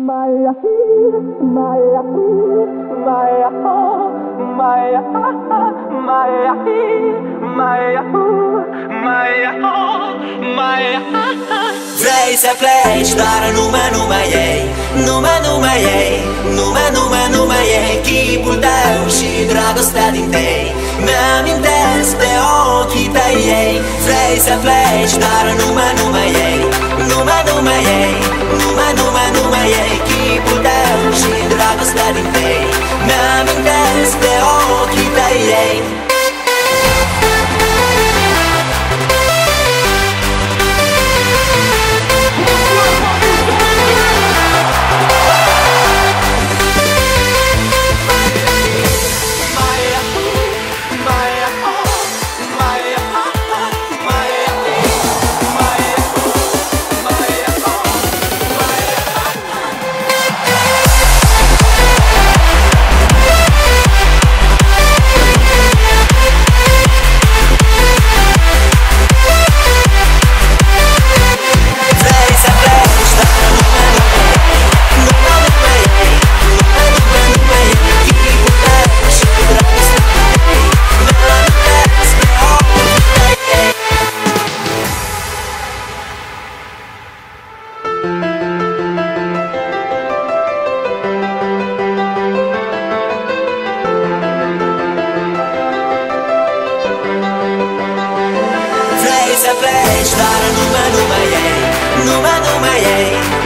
Vrei să pleci, dar numai ei, numai ei, numai ei, chipul tău și dragostea din tei mi-amintesc de ochii tăi ei. Vrei să pleci, dar numai ei, numai ei, numai ei, chipul tău și dragostea din tei mi-amintesc de ochii tăi ei. Să pleci, dar numai ei, numai ei,